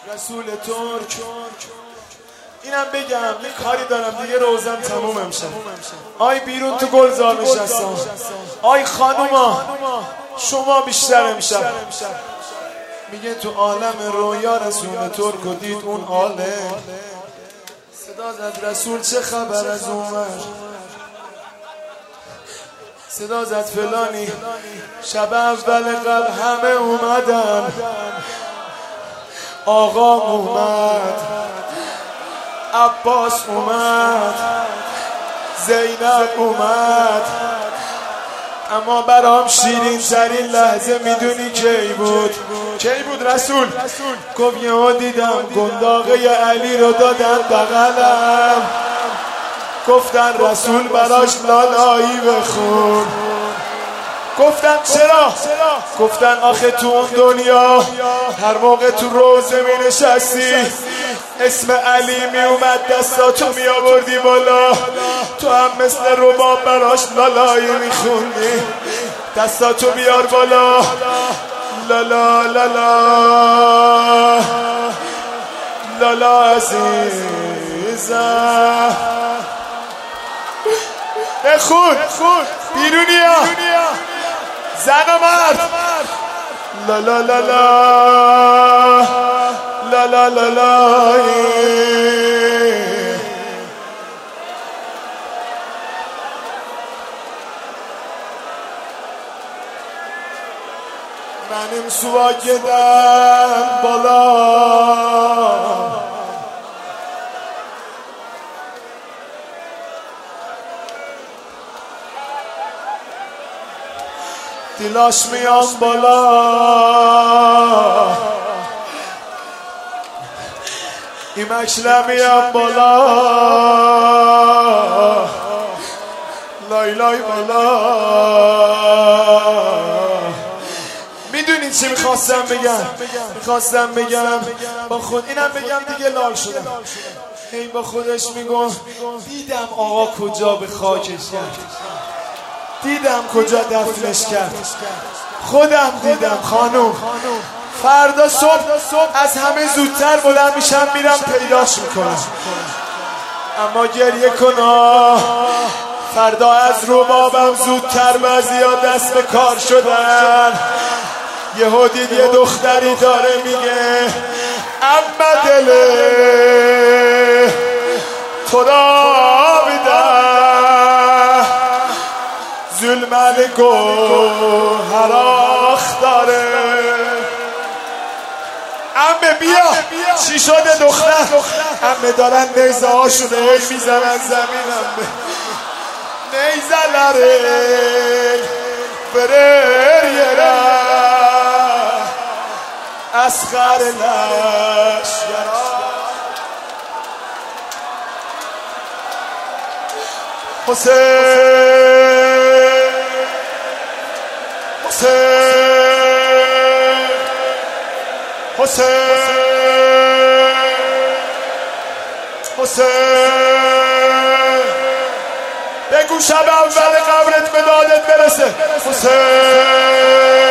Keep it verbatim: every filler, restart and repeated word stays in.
رسول ترک. اینم بگم یه کاری دارم دیگه، روزم تموم امشب. آی بیرون تو گلزار نشستم، آی خانوما شما بیشتر امشب. میگه تو عالم رویا رسول ترک و دید اون عالم. صدا زد رسول چه خبر از عمر، صدا زد فلانی. شب اول قبل همه اومدن، آقا اومد، عباس اومد، زینب اومد. اما برام شیرین ترین لحظه میدونی کی بود؟ کی بود رسول؟ گفت یهو دیدم گنداقه علی رو دادن بغلم، گفتن رسول براش لالایی بخون. گفتم چرا؟ گفتن آخه تو اون دنیا هر موقع تو روزه می نشستی اسم علی می اومد دستاتو می آوردی بالا، تو هم مثل رباب براش لالایی می خوندی. دستاتو بیار بالا، لالا لالا لالا عزیزم. بخون بیرونیا زن و مرد. لا لا لا لا لا لا لا لا. منم سواگدم بالا، دیلاش میام بالا، ایمکشله میام بالا، لای لای بالا. میدونی چی میخواستم بگم؟ میخواستم بگم با خود اینم بگم دیگه لال شدم. این با خودش میگم دیدم آقا کجا به خاکش کرد، دیدم کجا دفنش کرد، خودم دیدم خانوم. فردا صبح از همه زودتر بلند میشم میرم پیداش میکنم. اما گریه کنا، فردا از ربابم زودتر بعضیا دست به کار شدن. یهو دید یه دختری داره میگه اما دله تو را بیدم، ظلمن گوهراخ داره. امه بیا چی شده دختر؟ امه دارن نیزه هاشونه هی میزنن زمین. امه نیزه لره برر یره اسخر لشگرا. حسین حسین حسین حسین بگو شب اول قبرت به دادت برسه. حسین